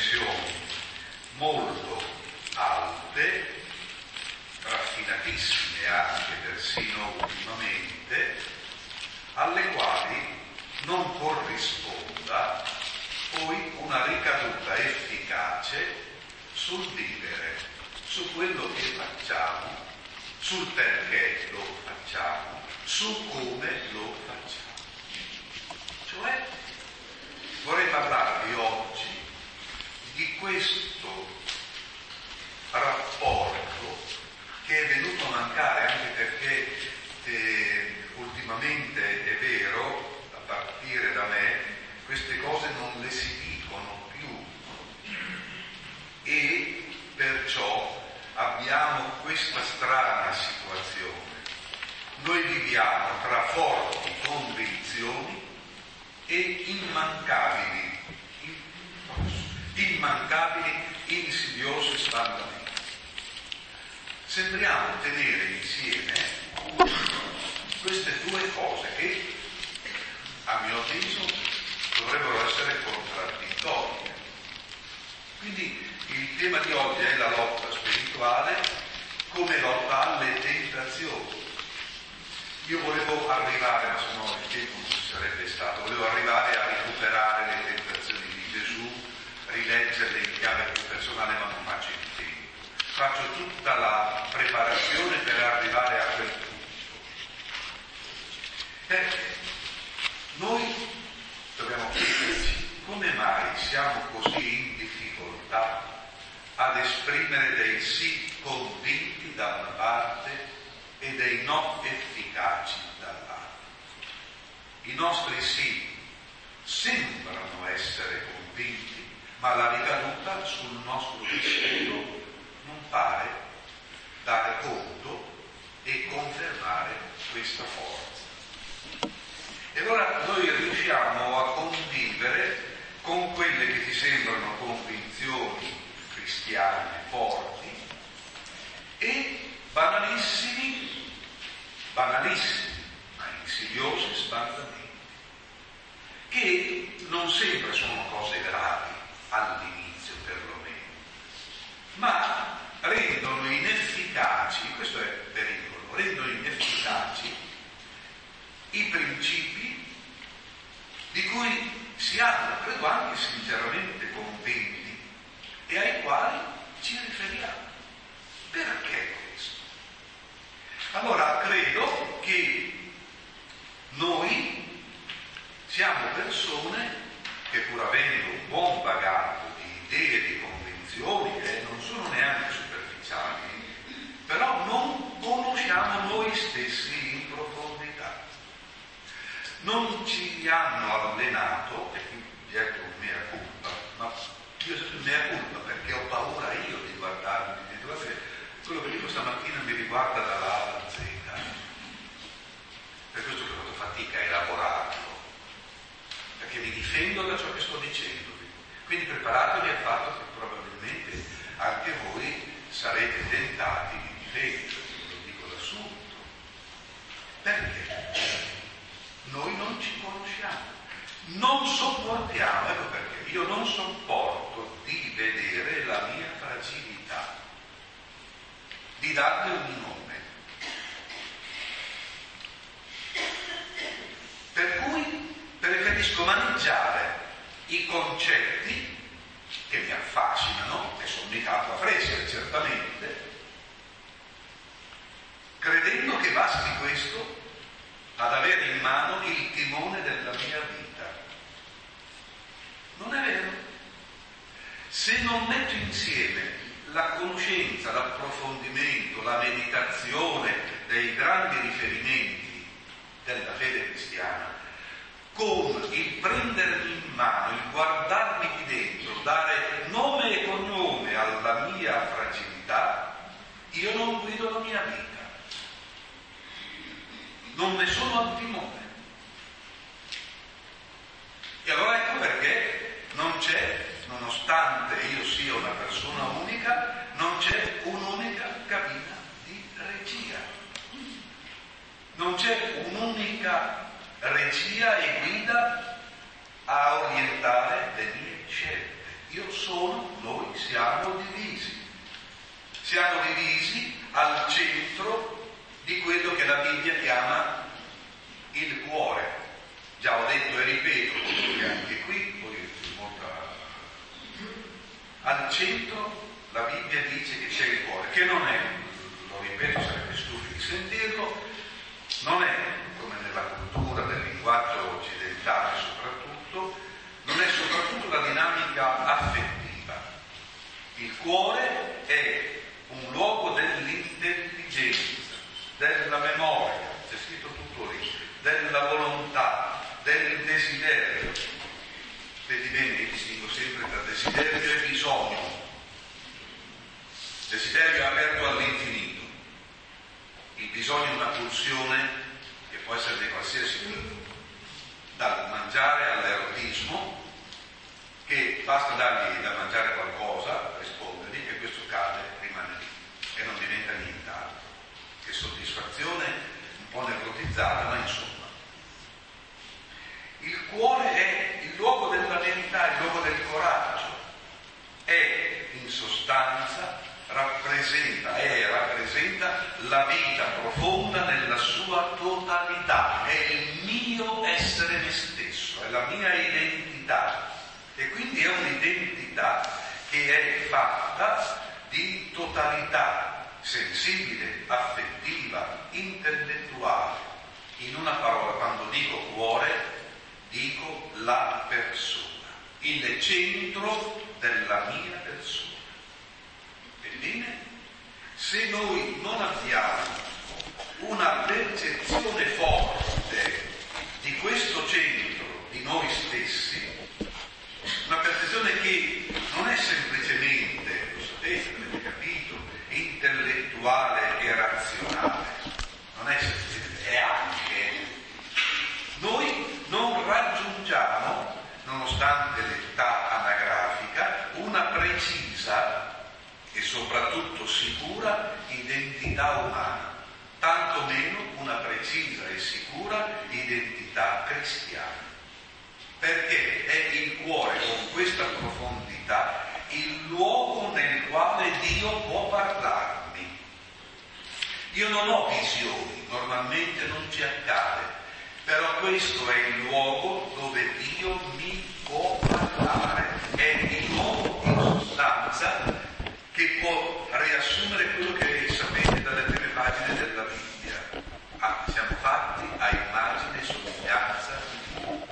dimensioni molto alte, raffinatissime anche persino ultimamente, alle quali non corrisponda poi una ricaduta efficace sul vivere, su quello che facciamo, sul perché lo facciamo, su come lo facciamo. Cioè, vorrei parlarvi oggi di questo rapporto che è venuto a mancare, anche perché ultimamente è vero, a partire da me, queste cose non le si dicono più e perciò abbiamo questa strana situazione. Noi viviamo tra forti convinzioni e immancabili insidiose spandamenti. Sembriamo tenere insieme queste due cose che, a mio avviso, dovrebbero essere contraddittorie. Quindi il tema di oggi è la lotta spirituale come lotta alle tentazioni. Io volevo arrivare, ma se no il tempo non ci sarebbe stato, volevo arrivare a recuperare le tentazioni di Gesù, rileggerle in chiave più personale, ma non faccio il tempo. Faccio tutta la preparazione per arrivare a quel punto. Perché noi dobbiamo chiederci come mai siamo così in difficoltà ad esprimere dei sì convinti da una parte e dei no efficaci dall'altra. I nostri sì sembrano essere convinti, ma la ricaduta sul nostro destino non pare dare conto e confermare questa forza. E allora noi riusciamo a convivere con quelle che ti sembrano convinzioni cristiane forti e banalissimi, ma insidiosi spandamenti, che non sempre sono cose gravi, all'inizio perlomeno, ma rendono inefficaci, questo è pericolo, rendono inefficaci i principi di cui siamo, credo anche sinceramente convinti e ai quali ci riferiamo. Perché questo? Allora, credo che noi siamo persone che, pur avendo un buon bagaglio di idee e di convinzioni che non sono neanche superficiali, però non conosciamo noi stessi in profondità. Non ci hanno allenato, e qui vi ecco un mea culpa, ma io sono mea culpa perché ho paura io di guardarmi dietro la sera. Quello che dico stamattina mi riguarda dalla A alla Z. Per questo che ho fatto fatica a elaborarlo, perché mi difendo da ciò che sto dicendo. Quindi preparatevi al fatto che probabilmente anche voi sarete tentati di difendervi, lo dico da subito. Perché? Noi non ci conosciamo, non sopportiamo, ecco perché io non sopporto di vedere la mia fragilità, di darle un nome. Per cui preferisco maneggiare i concetti che mi affascinano, che sono mica acqua fresca certamente, credendo che basti questo ad avere in mano il timone della mia vita. Non è vero. Se non metto insieme la conoscenza, l'approfondimento, la meditazione dei grandi riferimenti della fede cristiana, con il prendermi in mano, il guardarmi di dentro, dare nome e cognome alla mia fragilità, io non guido la mia vita. Non ne sono al timone. E allora ecco perché non c'è, nonostante io sia una persona unica, non c'è un'unica cabina di regia. Non c'è un'unica regia e guida a orientare le mie scelte. Io sono, noi siamo divisi. Siamo divisi al centro di quello che la Bibbia chiama il cuore. Già ho detto e ripeto, che anche qui, poi al centro la Bibbia dice che c'è il cuore, che non è, lo ripeto, sarete stufi di sentirlo, non è come nella cultura del linguaggio occidentale soprattutto, non è soprattutto la dinamica affettiva. Il cuore è un luogo dell'intelligenza, della memoria, c'è scritto tutto lì, della volontà, del desiderio. Vedi bene, io distingo sempre tra desiderio e bisogno. Desiderio è aperto all'infinito. Il bisogno è una pulsione che può essere di qualsiasi tipo, dal mangiare all'erotismo, che basta dargli da mangiare qualcosa, rispondergli, e questo cade, rimane lì e non diventa nient'altro. Che soddisfazione un po' nevrotizzata, ma insomma. Il cuore è il luogo della verità, il luogo del coraggio. È in sostanza, rappresenta la vita profonda nella sua totalità. È il mio essere me stesso, è la mia identità. E quindi è un'identità che è fatta di totalità sensibile, affettiva, intellettuale. In una parola, quando dico cuore, dico la persona, il centro della mia persona. Ebbene, se noi non abbiamo una percezione forte di questo centro di noi stessi, una percezione che non è semplicemente, lo sapete, avete capito, intellettuale e razionale, non è semplicemente, è anche. Noi non raggiungiamo, nonostante l'età anagrafica, una precisa e soprattutto sicura identità umana, tanto meno una precisa e sicura identità cristiana. Perché è il cuore con questa profondità il luogo nel quale Dio può parlarmi. Io non ho visioni, normalmente non ci accade, però questo è il luogo dove Dio mi può parlare, è il luogo in sostanza che può riassumere quello che sapete dalle prime pagine della Bibbia. Siamo fatti a immagine e somiglianza di Dio.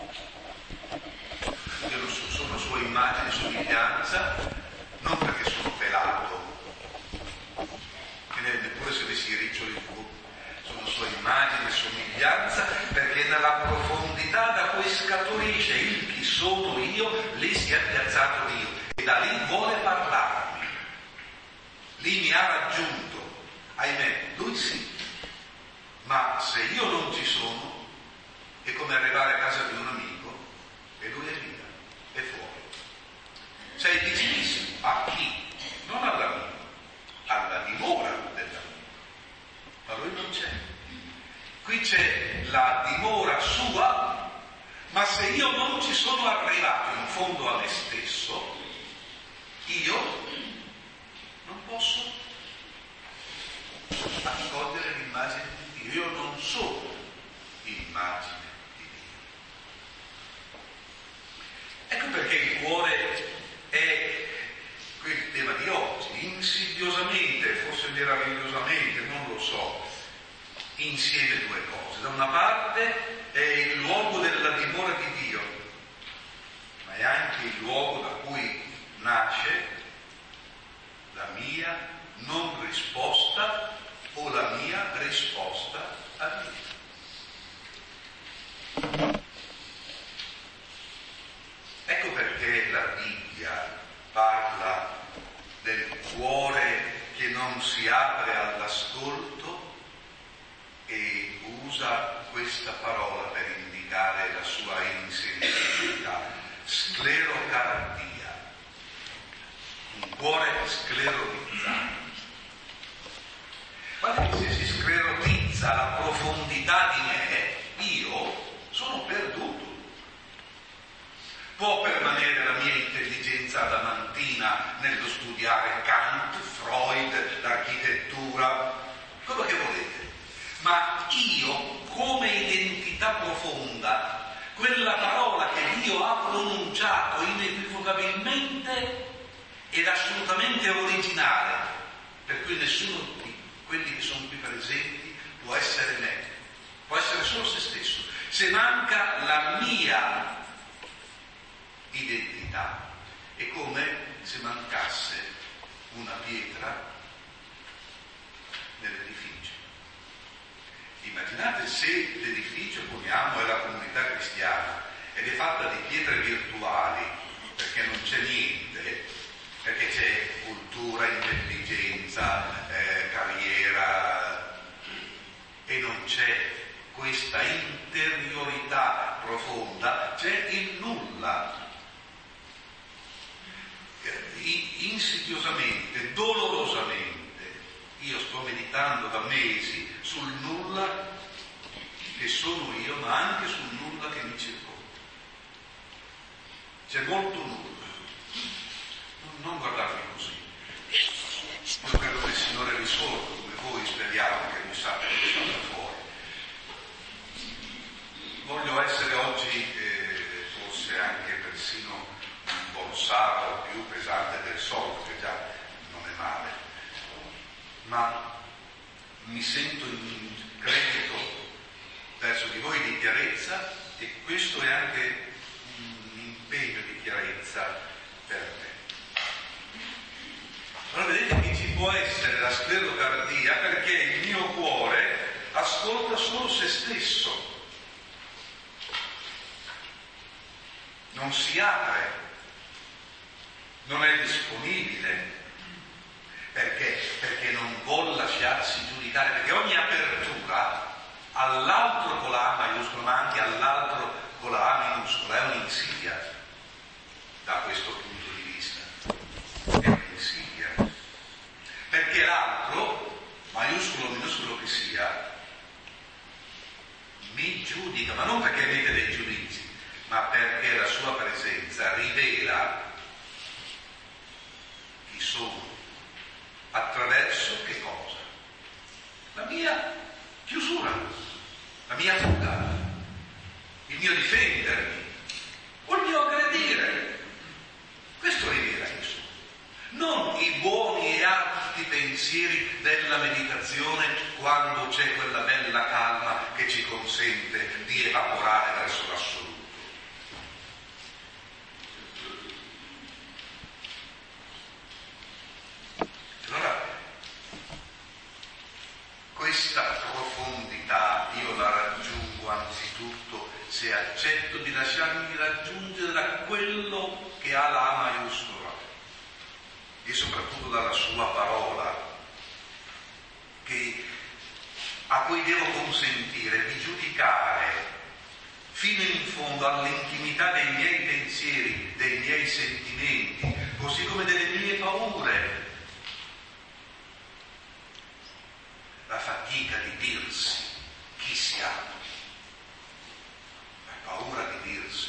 Io non sono sua immagine e somiglianza, non perché sono pelato, che neppure se avessi i riccioli più, sono sua immagine e somiglianza, perché nella profondità da cui scaturisce il chi sono io, lì si è piazzato Dio e da lì vuole parlarmi. Lì mi ha raggiunto, ahimè, lui sì, ma se io non ci sono è come arrivare a casa di un amico e lui è via, è fuori. Sei vicinissimo a chi? Non all'amico, alla dimora dell'amico, ma lui non c'è. Qui c'è la dimora sua, ma se io non ci sono arrivato in fondo a me stesso, io non posso accogliere l'immagine di Dio. Io non sono immagine di Dio. Ecco perché il cuore è il tema di oggi, insidiosamente, forse meravigliosamente, non lo so, insieme due cose. Da una parte è il luogo della dimora di Dio, ma è anche il luogo da cui nasce la mia non risposta o la mia risposta a Dio. Ecco perché la Bibbia parla del cuore che non si apre all'ascolto e usa questa parola per indicare la sua insensibilità, sclerocardia. Un cuore sclerotizzato. Guardate, se si sclerotizza la profondità di me, io sono perduto. Può permanere avere la mia intelligenza adamantina nello studiare Kant, Freud, l'architettura, quello che volete, ma io come identità profonda, quella parola che Dio ha pronunciato inequivocabilmente ed assolutamente originale, per cui nessuno di quelli che sono qui presenti può essere me, può essere solo se stesso. Se manca la mia identità, è come se mancasse una pietra nell'edificio. Immaginate se l'edificio, poniamo, è la comunità cristiana ed è fatta di pietre virtuali, perché non c'è niente, perché c'è cultura, intelligenza, carriera, e non c'è questa interiorità profonda, c'è il nulla. Insidiosamente, dolorosamente, io sto meditando da mesi sul nulla che sono io, ma anche sul nulla che mi circonda. C'è molto nulla. Non guardarmi così. Io credo che il Signore risolva, come voi speriamo che mi sappia fuori. Voglio essere oggi, forse anche persino un po' sabato più pesante del solito, che già non è male, ma mi sento in credito verso di voi di chiarezza, e questo è anche un impegno di chiarezza per me. Allora vedete che ci può essere la sclerocardia perché il mio cuore ascolta solo se stesso, non si apre, non è disponibile. Perché? Perché non vuol lasciarsi giudicare, perché ogni apertura all'altro con la A maiuscola, ma anche all'altro con la A minuscola, è un'insidia da questo punto di vista. È un'insidia. Perché l'altro, maiuscolo o minuscolo che sia, mi giudica, ma non perché emette dei giudizi, ma perché la sua presenza rivela chi sono. Attraverso che cosa? La mia chiusura, la mia fuga, il mio difendermi, o il mio aggredire. Questo rivela chi sono. Non i buoni e alti pensieri della meditazione quando c'è quella bella calma che ci consente di evaporare verso l'assoluto. Allora, questa profondità io la raggiungo anzitutto se accetto di lasciarmi raggiungere da quello che ha la A maiuscola e soprattutto dalla sua parola, a cui devo consentire di giudicare fino in fondo all'intimità dei miei pensieri, dei miei sentimenti, così come delle mie paure. La fatica di dirsi chi siamo, la paura di dirsi.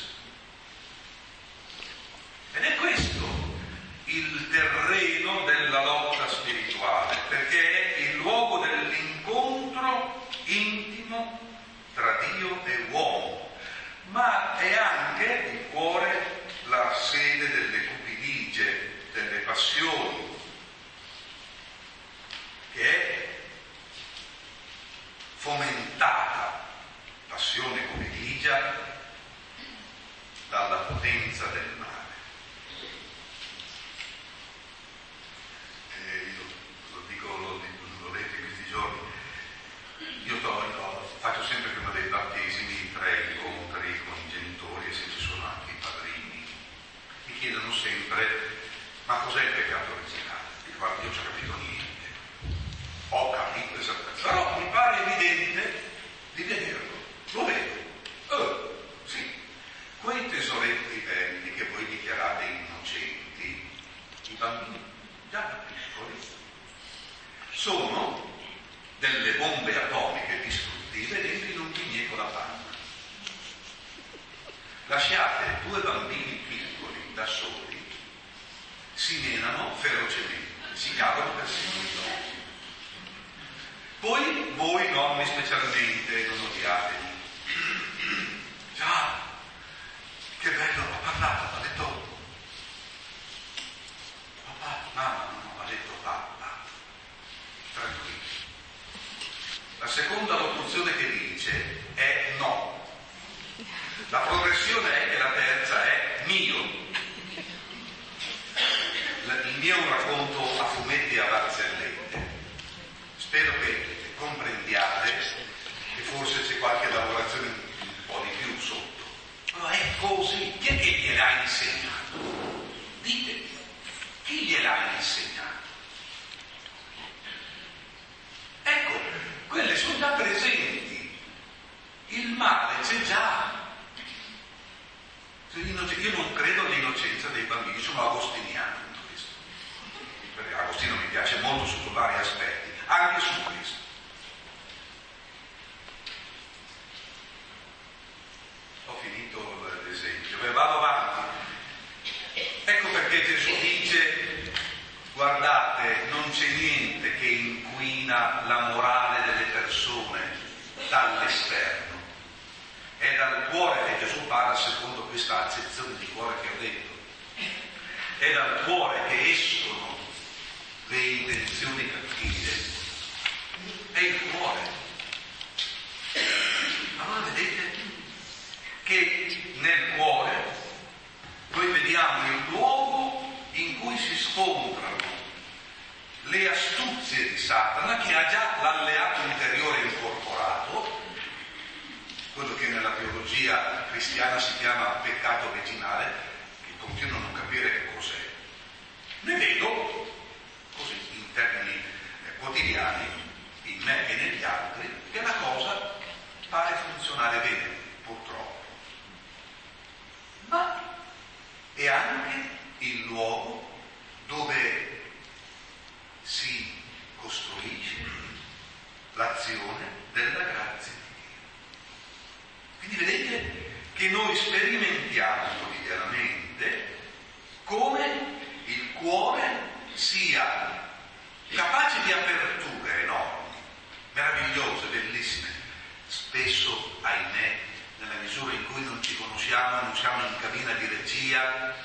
Ed è questo il terreno della lotta spirituale, perché è il luogo dell'incontro intimo tra Dio e uomo, ma è anche il cuore, la sede delle cupidigie, delle passioni, che è fomentata, passione cupidigia, dalla potenza del male. Lo leggo in questi giorni. Io faccio sempre prima dei battesimi 3 incontri con i genitori, e se ci sono anche i padrini, mi chiedono sempre: ma cos'è il peccato originale? Dico: guarda, io non ci ho capito niente, ho capito esattamente, però mi pare evidente di vederlo, lo vedo. Sì, quei tesoretti belli che voi dichiarate innocenti, i bambini già da piccoli, sono delle bombe atomiche distruttive dentro in un pigneco da panna. Lasciate 2 bambini piccoli da soli si menano ferocemente, si cadono persino i nonni. Poi voi nonni specialmente non odiateli. Già, che bello, ho parlato, ha detto papà, mamma, no, ha detto papà, tranquillo. La seconda locuzione che dice è no. La progressione è che la terza è mio. Il mio è un racconto a fumetti e a barzellette. Spero che comprendiate che forse c'è qualche lavorazione un po' di più sotto. Ma è così. Chi è che gliel'ha insegnato? Ditemi, chi gliel'ha insegnato? Ecco, quelle sono già presenti. Il male c'è già. Io non credo all'innocenza dei bambini, sono agostiniano in questo. Perché Agostino mi piace molto sotto vari aspetti, anche su questo. Ho finito l'esempio, vado avanti. Ecco perché Gesù dice: guardate, non c'è niente che inquina la morale delle persone dall'esterno. È dal cuore che Gesù parla secondo questa accezione di cuore che ho detto. È dal cuore che escono le intenzioni cattive. È il cuore. Allora vedete che nel cuore noi vediamo il luogo in cui si scontrano le astuzie di Satana, che ha già l'alleato interiore incorporato, quello che nella teologia cristiana si chiama peccato originale, che continuo a non capire che cos'è. Ne vedo, così in termini quotidiani, in me e negli altri, che la cosa pare funzionare bene, purtroppo. Ma è anche il luogo dove si costruisce l'azione della grazia. Quindi vedete che noi sperimentiamo quotidianamente come il cuore sia capace di aperture enormi, meravigliose, bellissime. Spesso, ahimè, nella misura in cui non ci conosciamo, non siamo in cabina di regia,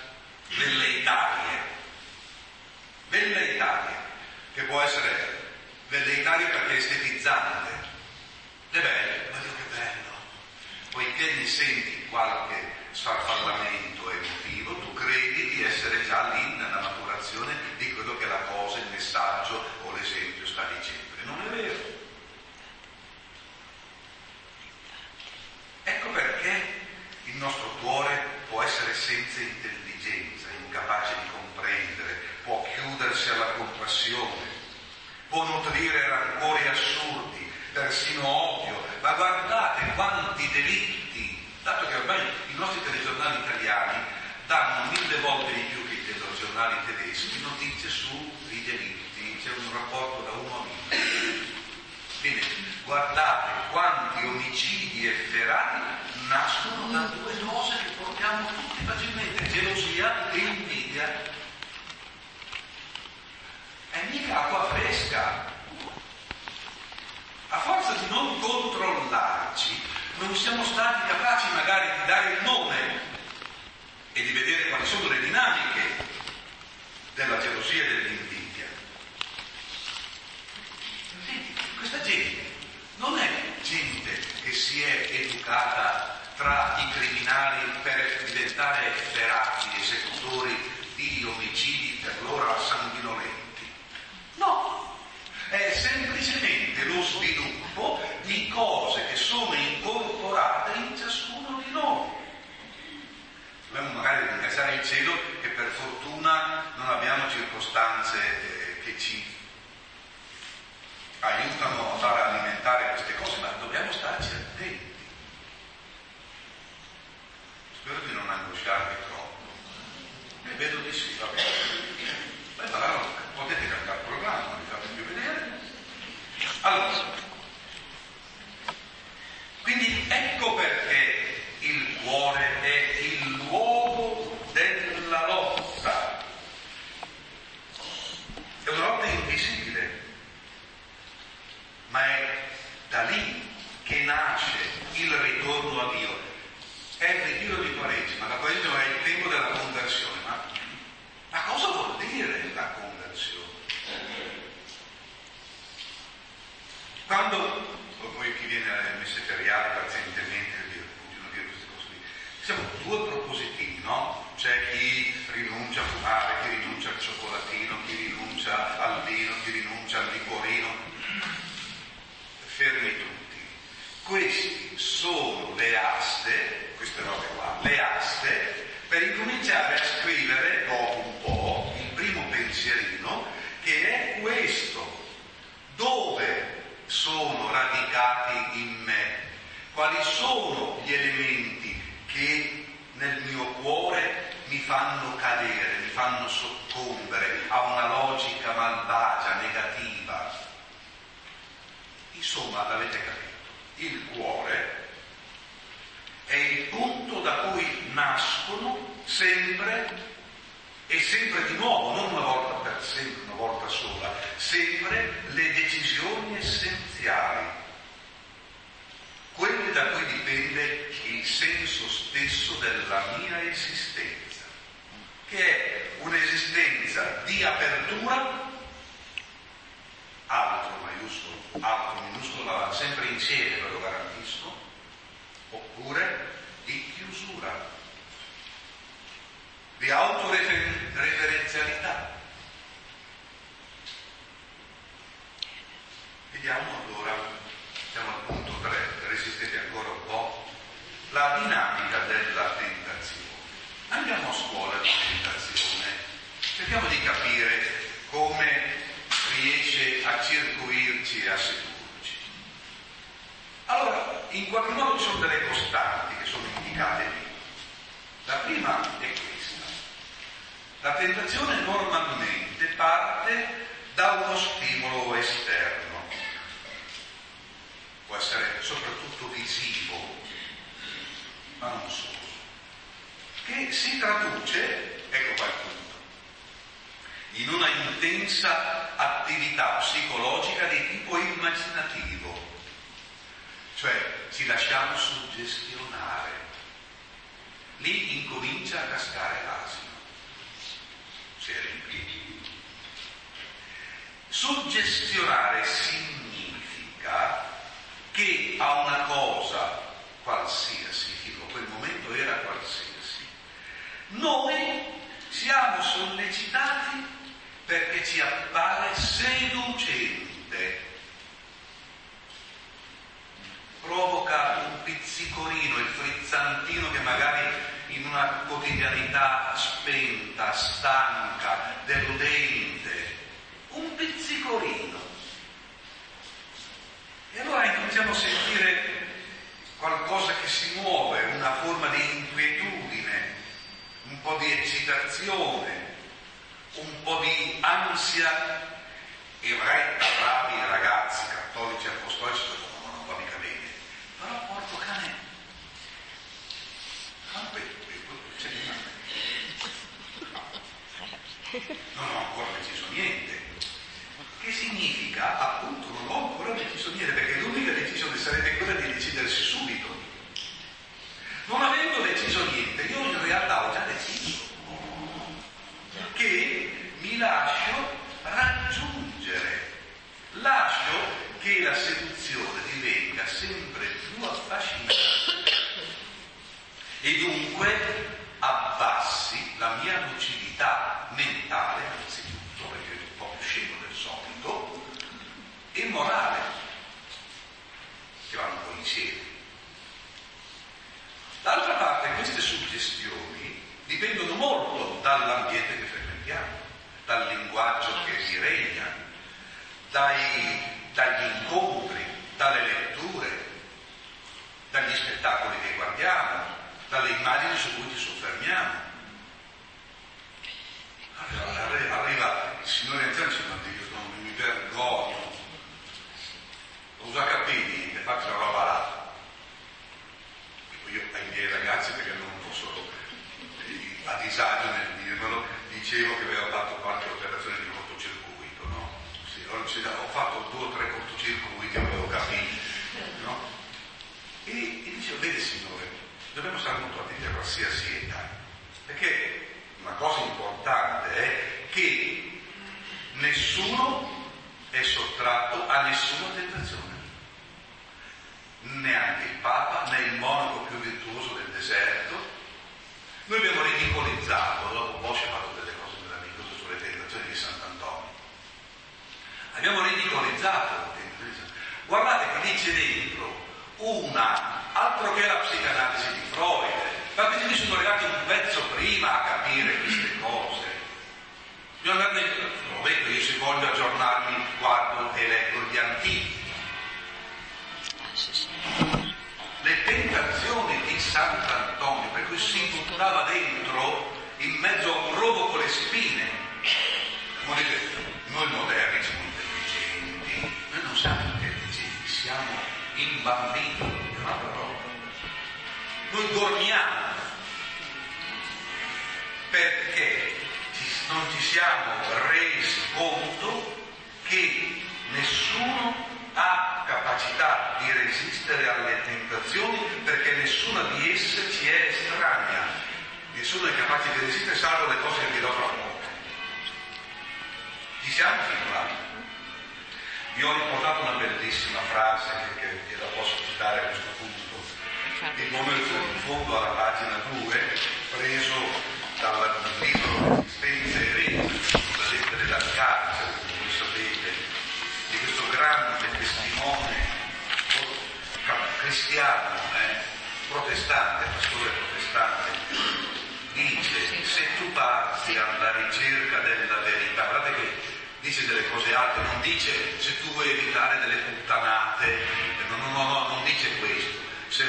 velleitarie, che può essere velleitaria perché è estetizzante. È bello, ma Dio che bello! Poiché ne senti qualche sfarfallamento emotivo, tu credi di essere già lì nella maturazione di quello che la cosa, il messaggio o l'esempio sta dicendo. E non è vero. Ecco perché il nostro cuore può essere senza intelligenza, incapace di comprendere, può chiudersi alla compassione, può nutrire rancori assurdi, persino odio. Ma guardate quanti delitti, dato che ormai i nostri telegiornali italiani danno 1000 volte di più che i telegiornali tedeschi notizie sui delitti, c'è un rapporto da 1 a 1000. Bene, guardate quanti omicidi efferati nascono da 2 cose che portiamo tutti facilmente: gelosia e invidia. È mica acqua fresca. A forza di non controllarci, non siamo stati capaci magari di dare il nome e di vedere quali sono le dinamiche della gelosia e dell'invidia. Questa gente non è gente che si è educata tra i criminali per diventare efferati, esecutori di omicidi per loro sanguinolenti. No, è semplicemente lo sviluppo di cose che sono incorporate in ciascuno di noi. Dobbiamo magari ringraziare il cielo che per fortuna non abbiamo circostanze che ci aiutano a far alimentare queste cose, ma dobbiamo starci attenti. Spero di non angosciarvi troppo. E vedo di sì, va bene. Poi magari potete cambiare il programma, non vi fate più vedere. Allora, quindi ecco perché il cuore è il luogo della diciamo, due propositivi, no? C'è chi rinuncia a fumare, chi rinuncia al cioccolatino, chi rinuncia al vino, chi rinuncia al liquorino. Fermi tutti. Questi sono le aste, queste robe qua, le aste per incominciare a scrivere dopo un po' il primo pensierino, che è questo: dove sono radicati in me, quali sono gli elementi che nel mio cuore mi fanno cadere, mi fanno soccombere a una logica malvagia, negativa. Insomma, l'avete capito, il cuore è il punto da cui nascono sempre e sempre di nuovo, non una volta per sempre, una volta sola, sempre le decisioni essenziali, quelle da cui dipende il senso stesso della mia esistenza, che è un'esistenza di apertura, altro maiuscolo, altro minuscolo, va sempre insieme, ve lo garantisco, oppure di chiusura, di autoreferenzialità. Vediamo allora, siamo al punto 3, resistete ancora un po', la dinamica della tentazione. Andiamo a scuola di tentazione, cerchiamo di capire come riesce a circuirci e a sedurci. Allora, in qualche modo ci sono delle costanti che sono indicate lì. La prima è questa: la tentazione normalmente parte da uno stimolo esterno, può essere soprattutto visivo, ma non solo, che si traduce, ecco qua il punto, in una intensa attività psicologica di tipo immaginativo, cioè ci lasciamo suggestionare, lì incomincia a cascare l'asino, si è riempito. Suggestionare significa che a una cosa qualsiasi, tipo quel momento era qualsiasi, noi siamo sollecitati perché ci appare seducente, provoca un pizzicorino, il frizzantino che magari in una quotidianità spenta, stanca, deludente, un pizzicorino. E allora incominciamo a sentire qualcosa che si muove, una forma di inquietudine, un po' di eccitazione, un po' di ansia, e magari bravi ragazzi cattolici apostolici dicono: non va mica bene, però porco cane, non ho ancora deciso niente. Che significa? Appunto, non ho ancora deciso niente, perché l'unica decisione sarebbe quella di decidersi subito. Non avendo deciso niente, io in realtà ho già deciso che mi lascio raggiungere, lascio che la seduzione divenga sempre più affascinante e dunque abbassi la mia lucidità mentale, anzitutto, perché è un po' più scemo del solito, e morale, che vanno un po' insieme. D'altra parte, queste suggestioni dipendono molto dall'ambiente che frequentiamo, dal linguaggio che si regna, dagli incontri, dalle letture, dagli spettacoli che guardiamo, dalle immagini su cui ci soffermiamo. Arriva il signore anziano e dice: io non mi vergogno, usa capelli e faccio la roba là. Io ai miei ragazzi, perché non fossero a disagio nel dirmelo, dicevo che avevo fatto qualche operazione di cortocircuito, no? Sì, ho fatto 2 o 3 cortocircuiti, avevo capito, no? E dicevo: vede signore, dobbiamo stare molto attenti a qualsiasi età, perché una cosa importante è che nessuno è sottratto a nessuna tentazione, neanche il Papa né il monaco più virtuoso del deserto, Noi abbiamo ridicolizzato, dopo un po' si è fatto delle cose meravigliose sulle tentazioni di Sant'Antonio. Abbiamo ridicolizzato la tentazione. Guardate che dice dentro altro che la psicanalisi di Freud, ma quindi sono arrivati un pezzo prima a capire queste cose. Bisogna andare, lo vedo, io se voglio aggiornarmi guardo e leggo gli antichi. Le tentazioni di Sant'Antonio, per cui si buttava dentro in mezzo a un rovo con le spine. Come dite, noi moderni siamo intelligenti, noi non siamo intelligenti, siamo imbambiti, è un'altra roba. Noi dormiamo perché non ci siamo resi conto che nessuno ha capacità di resistere alle tentazioni, perché nessuna di esse ci è estranea, nessuno è capace di resistere salvo le cose che vi do fra poco. Ci siamo figurati? Vi ho riportato una bellissima frase che la posso citare a questo punto, il momento in fondo alla pagina 2, preso dal libro Resistenza e Rete, sulle lettere dal carcere, come voi sapete, di questo grande testimone cristiano, protestante, pastore protestante, dice: se tu parti alla ricerca della verità, guardate che dice delle cose alte, non dice se tu vuoi evitare delle puttanate, no, non dice questo.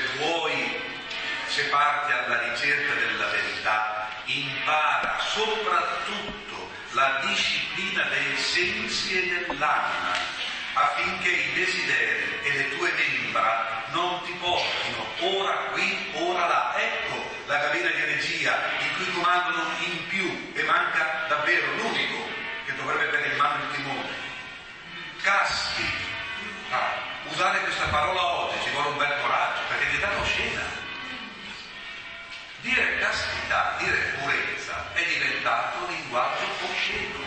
Se parti alla ricerca della verità, impara soprattutto la disciplina dei sensi e dell'anima, affinché i desideri e le tue membra non ti portino ora qui, ora là. Ecco la cabina di regia in cui comandano in più, e manca davvero l'unico che dovrebbe avere in mano il timone. Casti. Usare questa parola oggi ci vuole un bel coraggio, perché è diventata oscena. Dire castità, dire purezza è diventato un linguaggio osceno.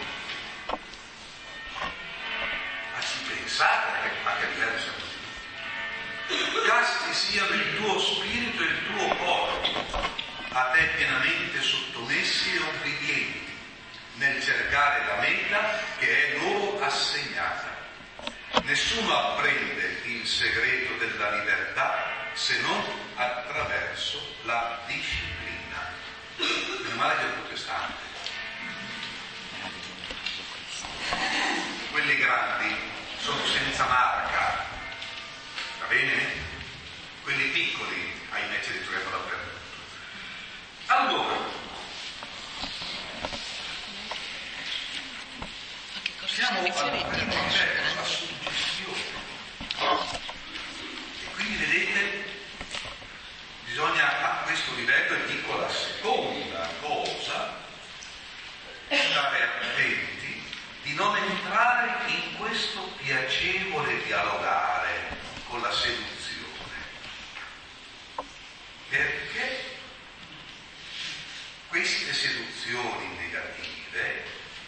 Ma ci pensate a che livello siamo così? Casti siano il tuo spirito e il tuo corpo, a te pienamente sottomessi e obbedienti, nel cercare la meta che è loro assegnata. Nessuno apprende il segreto della libertà se non attraverso la disciplina. Meno male che è protestante. Quelli grandi sono senza marca, va bene? Quelli piccoli, ahimè, ce li troviamo dappertutto. Allora, siamo alla suggestione. E quindi vedete, bisogna a questo livello, e dico la seconda cosa, stare attenti di non entrare in questo piacevole dialogare con la seduzione, perché queste seduzioni negative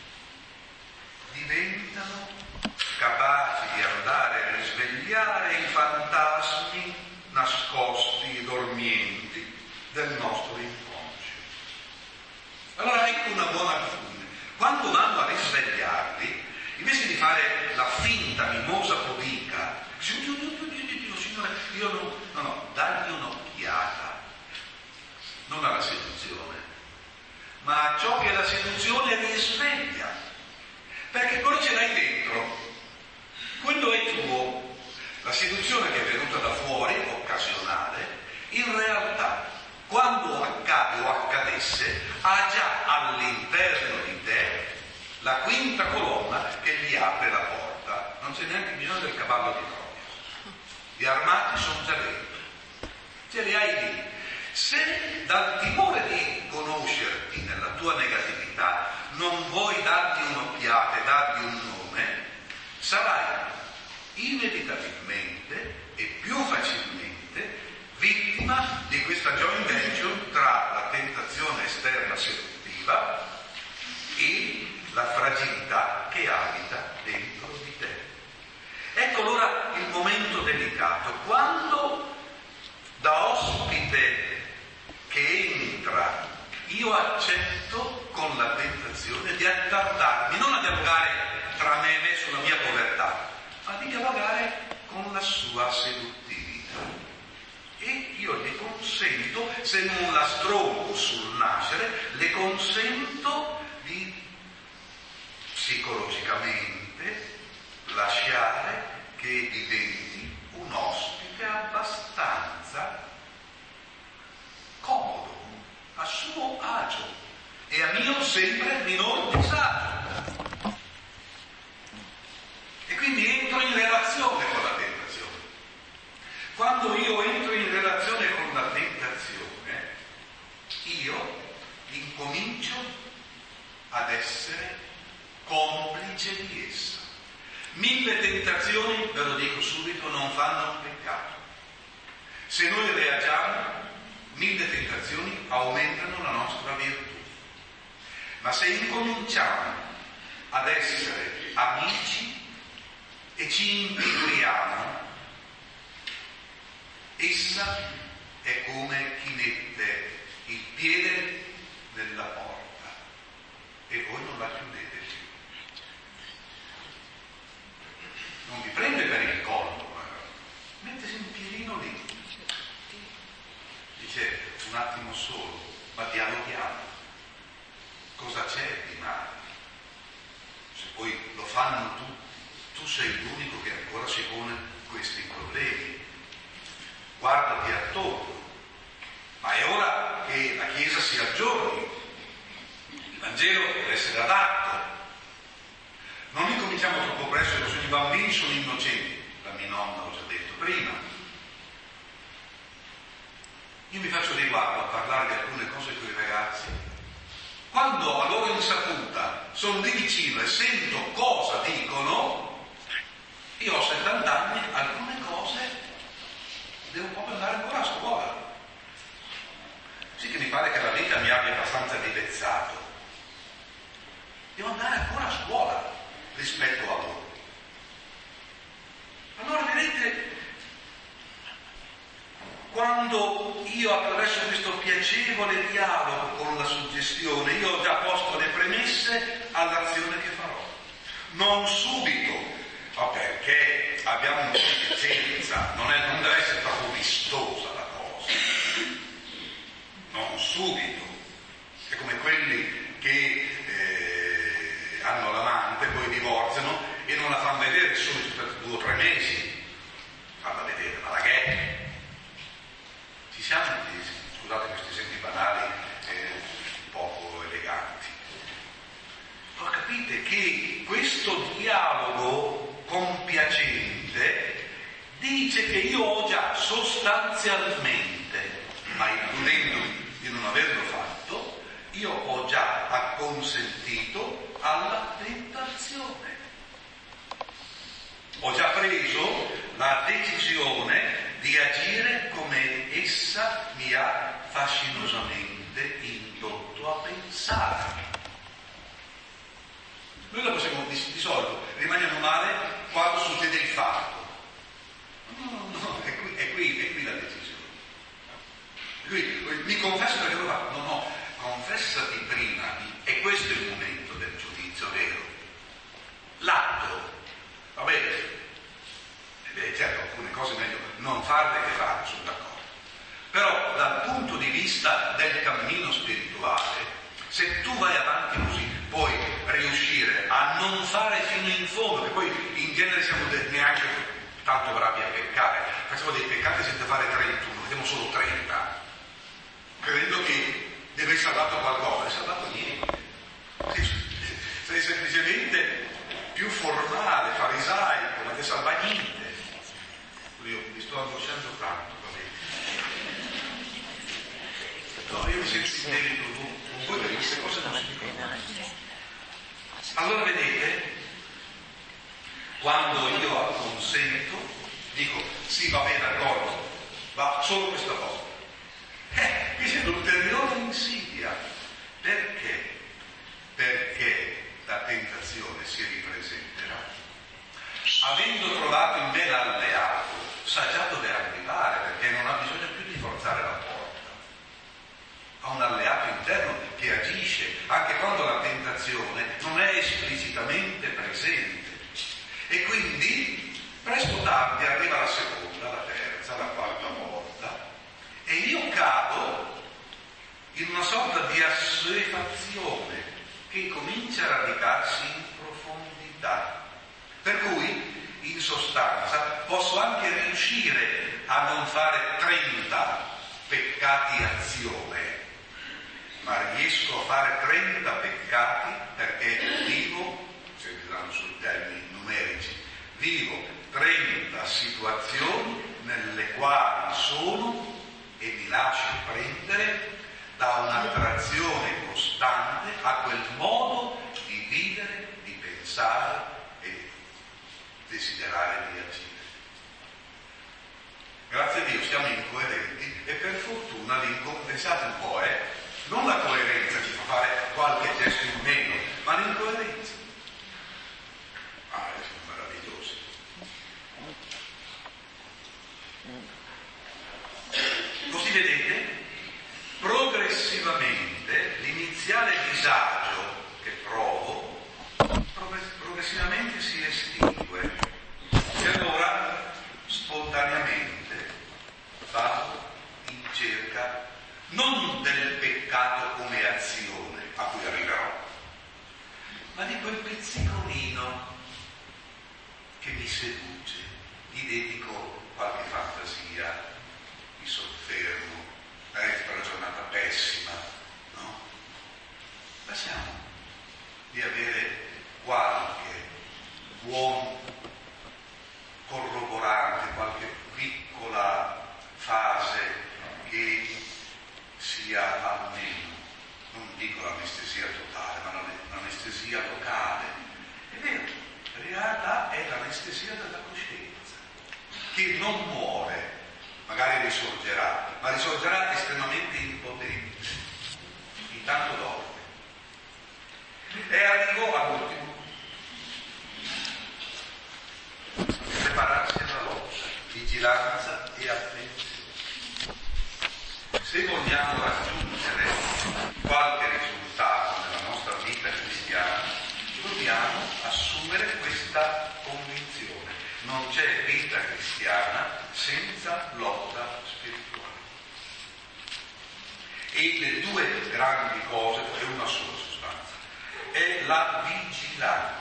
diventano capaci di andare a risvegliare i fantasmi nascosti e dormienti del nostro inconscio. Allora ecco una buona abitudine. Quando vanno a risvegliarli, invece di fare la finta mimosa pudica, Signore, io no, dagli un'occhiata, non alla seduzione, ma a ciò che la seduzione risveglia. Perché quello ce l'hai dentro, quello è tuo. La seduzione che è venuta da fuori, occasionale, in realtà, quando accade o accadesse, ha già all'interno di te la quinta colonna che gli apre la porta. Non c'è neanche bisogno del cavallo di Troia. Gli armati sono già dentro. Ce li hai lì. Se dal timore di conoscerti nella tua negatività non vuoi darti un'occhiata e dargli un nome, sarai inevitabilmente e più facilmente vittima di questa joint venture tra la tentazione esterna seduttiva e la fragilità che abita dentro di te. Ecco allora il momento delicato, quando da ospite che entra io accetto con la tentazione di attardarmi, non a dialogare tra me e me sulla mia povertà, ma di dialogare con la sua seduttività. E io le consento, se non la stronco sul nascere, le consento di psicologicamente lasciare che diventi un ospite abbastanza comodo, a suo agio e a mio sempre minor disagio. E quindi entro in relazione con la tentazione. Quando io entro in relazione con la tentazione, io incomincio ad essere complice di essa. 1000 tentazioni, ve lo dico subito, non fanno un peccato. Se noi reagiamo, 1000 tentazioni aumentano la nostra virtù. Ma se incominciamo ad essere amici e ci integriamo, essa è come chi mette il piede nella porta e voi non la chiudete più. Non vi prende per il collo, mettesi un piedino lì. Dice un attimo solo, ma dialoghiamo. Cosa c'è di male? Se poi lo fanno tutti, tu sei l'unico che ancora si pone questi problemi. Guardati attorno, ma è ora che la Chiesa si aggiorni. Il Vangelo deve essere adatto. Non incominciamo troppo presto, i bambini sono innocenti, la mia nonna l'ho già detto prima. Io mi faccio riguardo a parlare di alcune cose con i ragazzi. Quando a loro insaputa sono lì vicino e sento cosa dicono, io ho 70 anni, alcune cose devo proprio andare ancora a scuola. Sì che mi pare che la vita mi abbia abbastanza rivezzato. Devo andare ancora a scuola rispetto a loro. Allora vedete, quando io attraverso questo piacevole dialogo con la suggestione, io ho già posto le premesse all'azione che farò. Non subito, ma perché abbiamo un po' di pazienza, non deve essere troppo vistosa la cosa. Non subito. È come quelli che hanno l'amante, poi divorziano e non la fanno vedere subito per 2 o 3 mesi. Farla vedere, ma la che? Ci siamo intesi, scusate questi esempi banali poco eleganti. Ma capite che questo dialogo compiacente dice che io ho già sostanzialmente, ma illudendo di non averlo fatto, io ho già acconsentito alla tentazione. Ho già preso la decisione di agire come essa mi ha fascinosamente indotto a pensare. Noi la possiamo di solito rimaniamo male quando succede il fatto. No, è qui la decisione. Mi confesso perché lo fa. No, confessati prima, e questo è il momento del giudizio vero. L'atto, va bene. Certo, alcune cose è meglio non farle che farle, sono d'accordo. Però dal punto di vista del cammino spirituale, se tu vai avanti così, puoi riuscire a non fare fino in fondo, che poi in genere siamo neanche tanto bravi a peccare. Facciamo dei peccati senza fare 31, vediamo solo 30, credendo che deve essere salvato qualcosa, non è salvato niente. Sei semplicemente più formale, farisaico, ma ti salva niente. Io mi sto angosciando tanto, va bene. No, io mi sento in debito con voi perché queste cose non si fanno. Allora vedete, quando io acconsento, dico sì, va bene, d'accordo, ma solo questa volta. Qui c'è l'ulteriore insidia. Perché? Perché la tentazione si ripresenterà. Avendo trovato in me l'alleato, sa già dove arrivare, perché non ha bisogno più di forzare la porta. Ha un alleato interno che E quindi presto o tardi arriva la seconda, la terza, la quarta volta e io cado in una sorta di assuefazione che comincia a radicarsi in profondità. Per cui, in sostanza, posso anche riuscire a non fare 30 peccati azione, ma riesco a fare 30 peccati perché vivo, se andiamo sui termini numerici, vivo 30 situazioni nelle quali sono e mi lascio prendere da un'attrazione costante a quel modo di vivere, di pensare e desiderare di agire. Grazie a Dio siamo incoerenti e per fortuna pensate un po', non la coerenza ci fa fare qualche gesto in meno, ma l'incoerenza. Sono meravigliosi. Così vedete, progressivamente l'iniziale disagio che provo progressivamente si estingue e allora spontaneamente vado in cerca non del peccato come azione a cui arriverò, ma di quel pizzicolino che mi seduce, gli dedico qualche fantasia, mi soffermo, per una giornata pessima, no? Passiamo di avere qualche buon corroborante, qualche piccola fase che sia almeno, non dico l'anestesia totale, ma l'anestesia locale. È vero, in realtà è l'anestesia della coscienza, che non muore, magari risorgerà, ma risorgerà estremamente impotente, intanto dorme. E arrivo all'ultimo. Prepararsi alla lotta, vigilanza e attenzione. Se vogliamo raggiungere qualche risultato nella nostra vita cristiana, dobbiamo assumere questa convinzione. Non c'è vita cristiana senza lotta spirituale. E le due grandi cose, è una sola sostanza, è la vigilanza.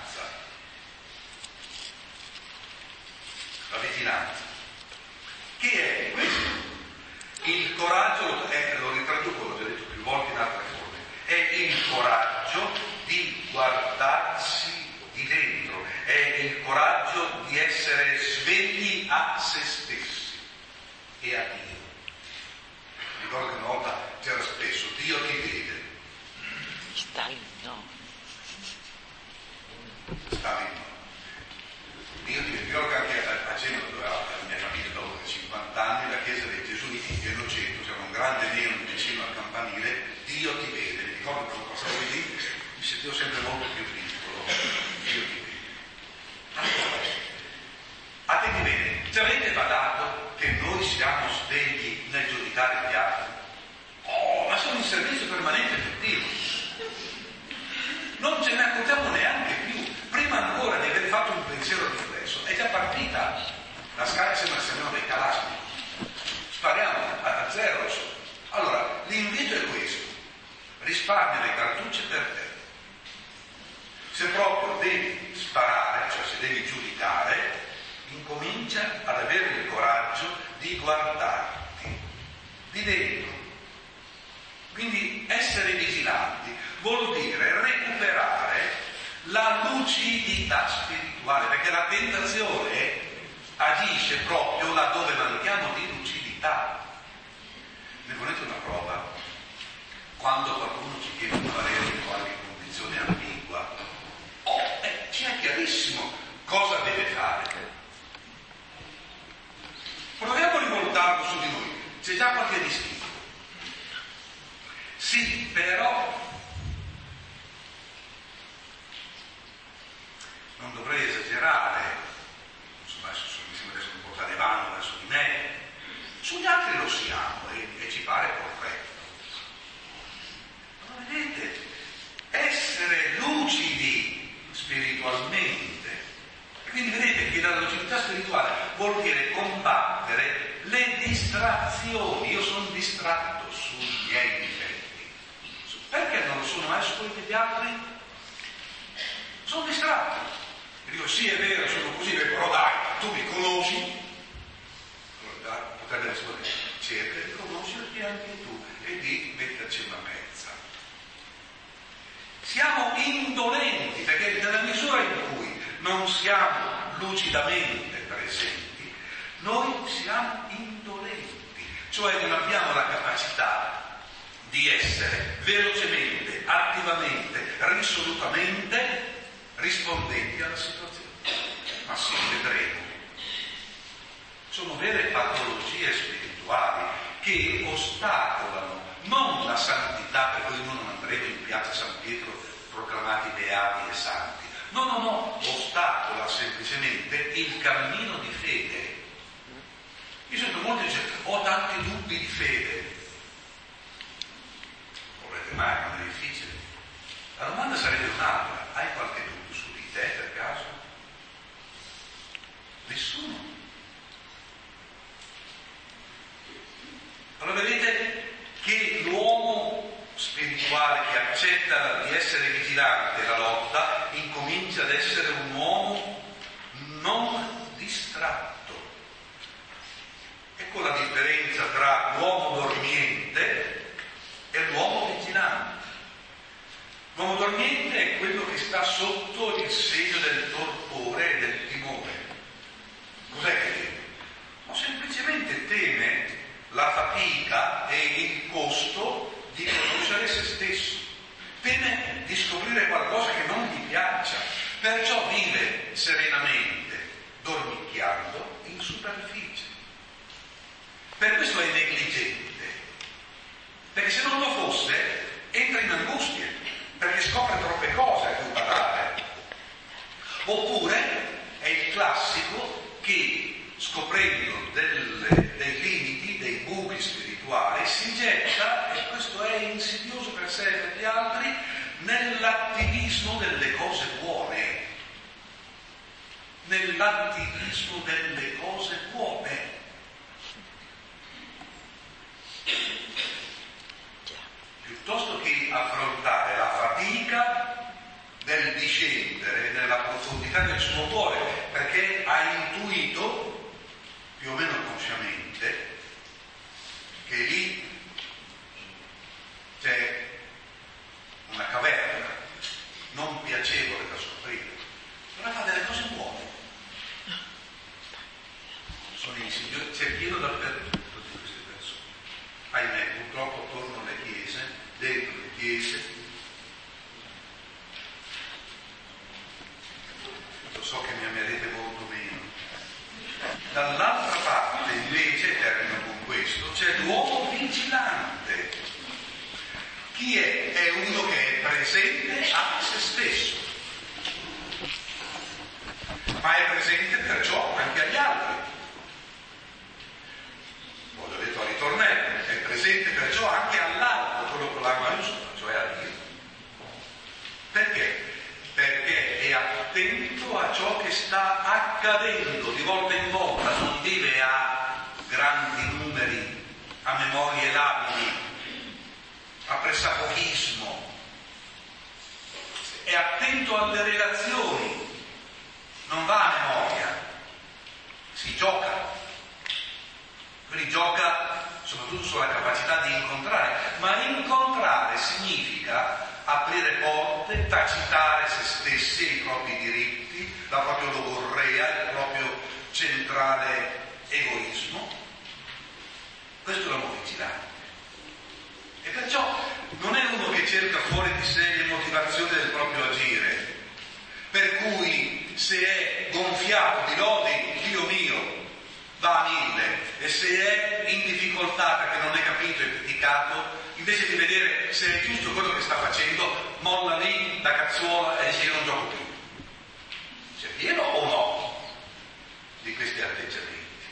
La vigilanza, che è questo? Il coraggio, lo ritraduco, l'ho già detto più volte in altre forme, è il coraggio di guardarsi di dentro, è il coraggio di essere svegli a se stessi e a Dio. Ricordo che una volta c'era spesso, Dio ti vede. Stavi no. Dio ti vede. Ricordo che anche a cena, la mia famiglia dopo 50 anni, la chiesa dei Gesuiti di Innocento, c'era un grande nero vicino al campanile, Dio ti vede. Mi ricordo che quando passavo lì mi sentivo sempre molto più piccolo. Dio ti vede. Avete bene, ci avete badato che noi siamo svegli nel giudicare gli altri? Ma sono in servizio permanente per Dio. Non ce ne accorgiamo neanche più. Prima ancora di aver fatto un pensiero riflesso, è già partita la scala, sembra che siamo dei calasmi. Spariamo a zero. Allora, l'invito è questo: risparmia le cartucce per te. Se proprio devi sparare, cioè se devi giudicare, incomincia ad avere il coraggio di guardarti di dentro. Quindi essere vigilanti vuol dire recuperare la lucidità spirituale, perché la tentazione agisce proprio laddove manchiamo di lucidità. Ne volete una prova? Quando qualcuno ci chiede un parere in qualche condizione ambigua, ci è chiarissimo cosa deve fare. Proviamo a rivoltarlo su di noi. C'è già qualche distinto. Sì, però non dovrei esagerare, insomma, mi sembra che sono un po' talebano verso di me, sugli altri lo siamo e ci pare corretto. Ma vedete, essere lucidi spiritualmente, quindi vedete solito gli altri sono distratti. E dico sì, è vero, sono così, però dai, tu mi conosci? Allora, potrebbe rispondere, cerca di conoscerti anche tu e di metterci una pezza. Siamo indolenti, perché nella misura in cui non siamo lucidamente presenti, noi siamo indolenti, cioè non abbiamo la capacità di essere velocemente, attivamente, risolutamente rispondenti alla situazione. Ma sì, vedremo. Sono vere patologie spirituali che ostacolano non la santità, per cui noi non andremo in piazza San Pietro proclamati beati e santi. No, ostacola semplicemente il cammino di fede. Io sento molti dire, ho tanti dubbi di fede. Vorrete mai, non è difficile. La domanda sarebbe un'altra, hai qualche dubbio su di te per caso? Nessuno. Allora vedete che l'uomo spirituale che accetta di essere vigilante la lotta incomincia ad essere un uomo non distratto. Ecco la differenza tra l'uomo dormiente e l'uomo vigilante. L'uomo dormiente è quello che sta sotto il segno del torpore e del timore. Cos'è che teme? Ma semplicemente teme la fatica e il costo di conoscere se stesso. Teme di scoprire qualcosa che non gli piaccia, perciò vive serenamente, dormicchiando in superficie. Per questo è negligente, perché se non lo fosse entra in angustia, perché scopre troppe cose a cui badare. Oppure è il classico che, scoprendo dei limiti, dei buchi spirituali, si getta, e questo è insidioso per sé e per gli altri, nell'attivismo delle cose buone. Nell'attivismo delle cose buone. Piuttosto che affrontare la fatica del discendere nella profondità del suo cuore, perché ha intuito, più o meno consciamente, che lì c'è una caverna non piacevole da scoprire. Allora fa delle cose buone. Sono insidiosi, c'è pieno dappertutto di queste persone. Ahimè, purtroppo attorno alle chiese, dentro le chiese, lo so che mi amerete molto meno. Dall'altra parte invece, termino con questo, c'è l'uomo vigilante. Chi è? È uno che è presente a se stesso, ma è presente perciò anche agli altri. Ho detto a ritornello, è presente perciò anche all'altro, quello con la maiuscola, cioè a Dio. Perché? Perché è attento a ciò che sta accadendo di volta in volta, non vive a grandi numeri, a memorie labili, a pressapochismo. È attento alle relazioni, non va a memoria, si gioca. Quindi gioca soprattutto sulla capacità di incontrare, ma incontrare significa aprire porte, tacitare se stessi, i propri diritti, la propria logorrea, il proprio centrale egoismo. Questo è l'uomo vigilante. E perciò non è uno che cerca fuori di sé le motivazioni del proprio agire, per cui se è gonfiato di lodi, Dio mio, va a 1000, e se è in difficoltà perché non è capito e criticato, invece di vedere se è giusto quello che sta facendo, molla lì la cazzuola e dice io non gioco più. C'è pieno o no di questi atteggiamenti?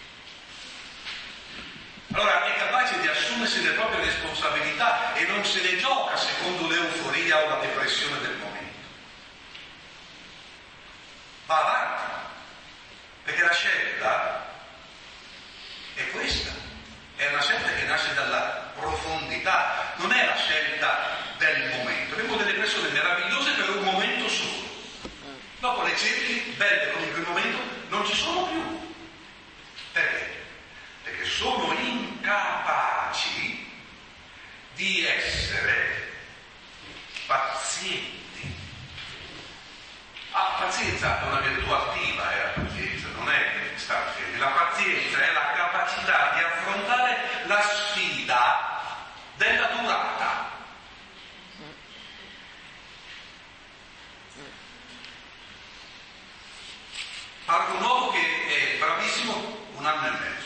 Allora è capace di assumersi le proprie responsabilità e non se ne gioca secondo l'euforia o la depressione del momento. Va avanti, perché la scelta è questa, è una scelta che nasce dalla profondità, non è la scelta del momento. Abbiamo delle persone essere pazienti. Pazienza è una virtù attiva, la pazienza non è stare fermi. La pazienza è la capacità di affrontare la sfida della durata. Parlo di un uomo che è bravissimo 1 anno e mezzo.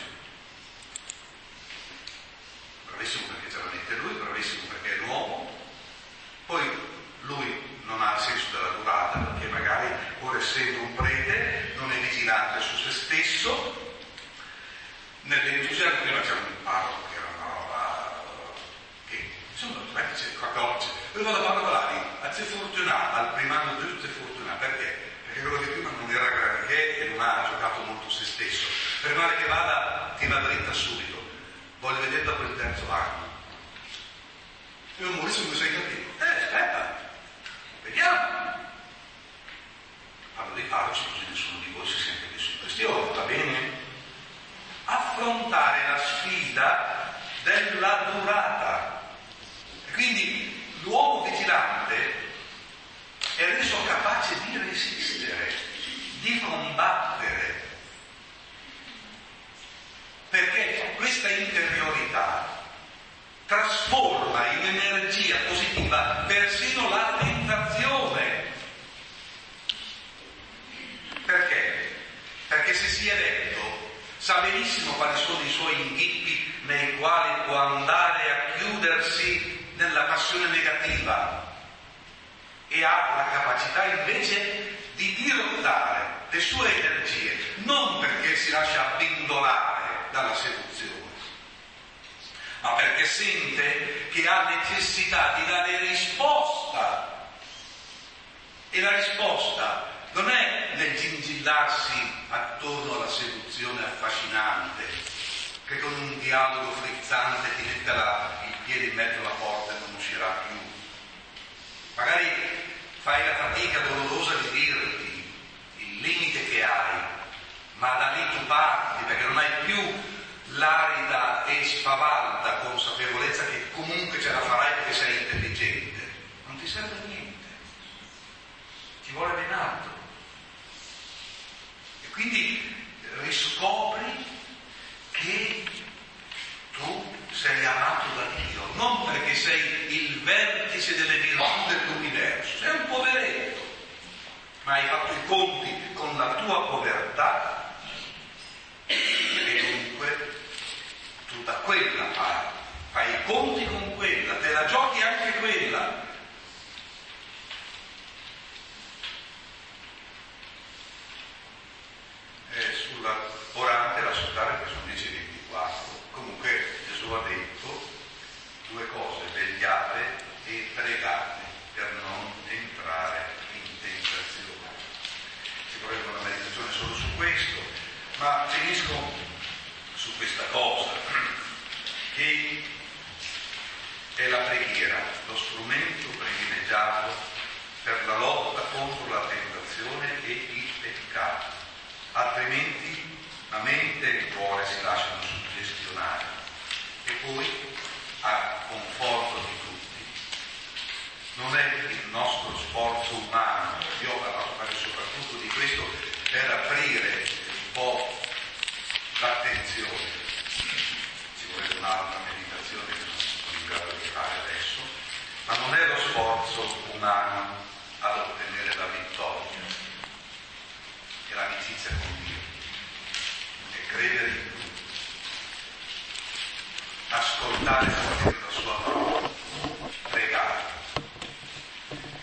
Bravissimo perché ce la mette lui, bravissimo perché è l'uomo. Poi lui non ha il senso della durata, perché magari, pur essendo un prete, non è vigilante su se stesso. Nell'entusiasmo, prima c'era un parroco che era una roba che, insomma, c'è qualcosa. Lui va da particolari, a Se Fortunà, al primo anno di Se Fortunà, perché? Perché quello che prima non era granché e non ha giocato molto se stesso. Per male che vada, ti va dritta subito. Voglio vedere dopo il 3° anno. E un Maurizio come sei capito? Aspetta, vediamo. Parlo dei parroci, così nessuno di voi si sente messo in questione, va bene? Affrontare la sfida della durata. E quindi l'uomo vigilante è reso capace di resistere, di combattere. Perché questa interiorità trasforma in energia positiva persino la tentazione. Perché? Perché se si è letto, sa benissimo quali sono i suoi inghippi nei quali può andare a chiudersi nella passione negativa e ha la capacità invece di dirottare le sue energie, non perché si lascia abbindolare dalla seduzione, ma perché sente che ha necessità di dare risposta. E la risposta non è nel gingillarsi attorno alla seduzione affascinante, che con un dialogo frizzante ti mette il piede in mezzo alla porta e non uscirà più. Magari fai la fatica dolorosa di dirti il limite che hai, ma da lì tu parti, perché non hai più l'arida e spavalda consapevolezza che comunque ce la farai perché sei intelligente. Non ti serve a niente, ci vuole ben altro. E quindi riscopri che tu sei amato da Dio, non perché sei il vertice delle virtù dell'universo, sei un poveretto, ma hai fatto i conti con la tua povertà e dunque tu da quella fai i conti con quella, te la giochi anche quella. Sulla orante la solare che sono 10:24. Comunque Gesù ha detto 2 cose: vegliate e pregate per non entrare in tentazione. Ci vorrebbe una meditazione solo su questo, ma finisco su questa cosa, che è la preghiera, lo strumento privilegiato per la lotta contro la tentazione e il peccato. Altrimenti la mente e il cuore si lasciano suggestionare. E poi, a conforto di tutti, non è il nostro sforzo umano. Io ho parlato soprattutto di questo per aprire un po' l'attenzione. Ci vorrebbe un'altra meditazione che non sono in grado di fare adesso, ma non è lo sforzo umano ad ottenere la vittoria, è l'amicizia con Dio, è credere in Lui, ascoltare quello che